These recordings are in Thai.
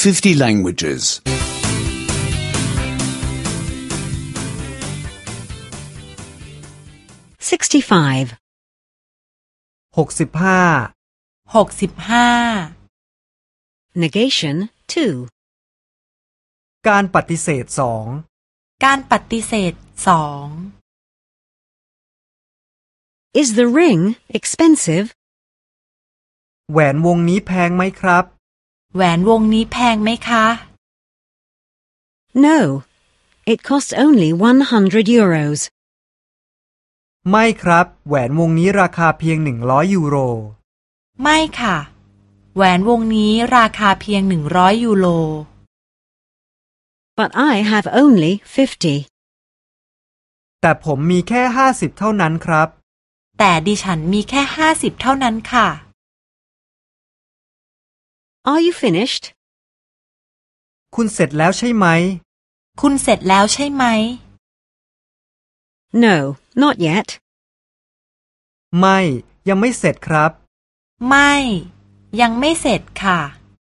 50 languages. 65. 65 Negation 2. การปฏิเสธการปฏิเสธ Is the ring expensive? แหวนวงนี้แพงไหมครับแหวนวงนี้แพงไหมคะ No. It costs only 100 euros. ไม่ครับแหวนวงนี้ราคาเพียง100ยูโรไม่ค่ะแหวนวงนี้ราคาเพียง100ยูโร But I have only 50. แต่ผมมีแค่50เท่านั้นครับแต่ดิฉันมีแค่50เท่านั้นค่ะ Are you finished? คุณเสร็จแล้วใช่ไหมคุณเสร็จแล้วใช่ไหม No, not yet. ไม่ยังไม่เสร็จครับไม่ยังไม่เสร็จค่ะ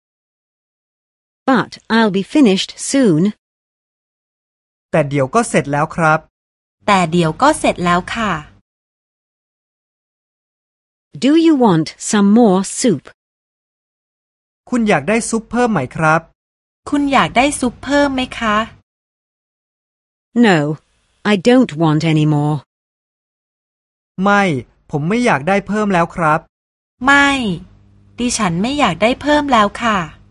But I'll be finished soon. แต่เดี๋ยวก็เสร็จแล้วครับแต่เดี๋ยวก็เสร็จแล้วค่ะ Do you want some more soup? คุณอยากได้ซุปเพิ่มไหมครับคุณอยากได้ซุปเพิ่มไหมคะ No, I don't want any more. ไม่ผมไม่อยากได้เพิ่มแล้วครับไม่ดิฉันไม่อยากได้เพิ่มแล้วค่ะ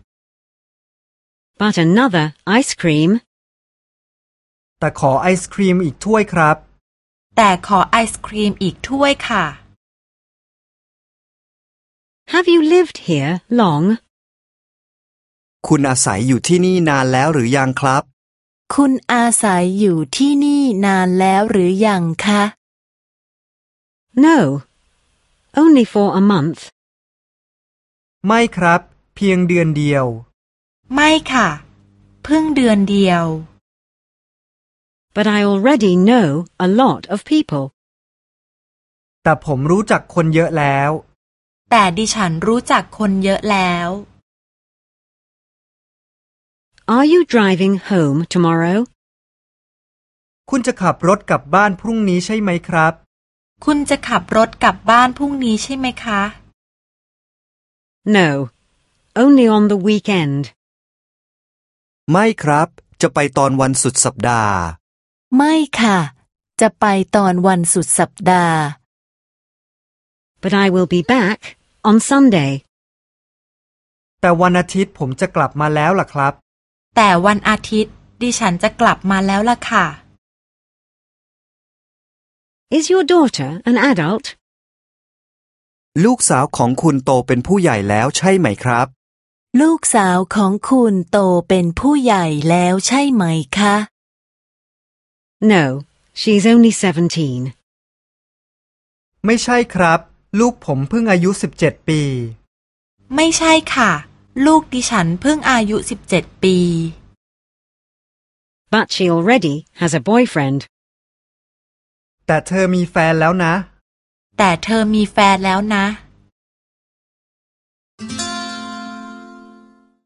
But another ice cream. แต่ขอไอศครีมอีกถ้วยครับแต่ขอไอศครีมอีกถ้วยค่ะ Have you lived here long? คุณอาศัยอยู่ที่นี่นานแล้วหรือยังครับคุณอาศัยอยู่ที่นี่นานแล้วหรือยังคะ No, only for a month. ไม่ครับเพียงเดือนเดียวไม่ค่ะเพิ่งเดือนเดียว But I already know a lot of people. แต่ผมรู้จักคนเยอะแล้วแต่ดิฉันรู้จักคนเยอะแล้ว Are you driving home tomorrow? คุณจะขับรถกลับบ้านพรุ่งนี้ใช่ไหมครับคุณจะขับรถกลับบ้านพรุ่งนี้ใช่ไหมคะ No, only on the weekend. ไม่ครับจะไปตอนวันสุดสัปดาห์ไม่ค่ะจะไปตอนวันสุดสัปดาห์ But I will be back on Sunday. แต่วันอาทิตย์ผมจะกลับมาแล้วล่ะครับแต่วันอาทิตย์ดิฉันจะกลับมาแล้วล่ะค่ะ Is your daughter an adult? ลูกสาวของคุณโตเป็นผู้ใหญ่แล้วใช่ไหมครับลูกสาวของคุณโตเป็นผู้ใหญ่แล้วใช่ไหมคะ No, she's only 17. ไม่ใช่ครับลูกผมเพิ่งอายุ17ปีไม่ใช่ค่ะลูกดิฉันเพิ่งอายุ17ปี But she already has a boyfriend. แต่เธอมีแฟนแล้วนะแต่เธอมีแฟนแล้วนะ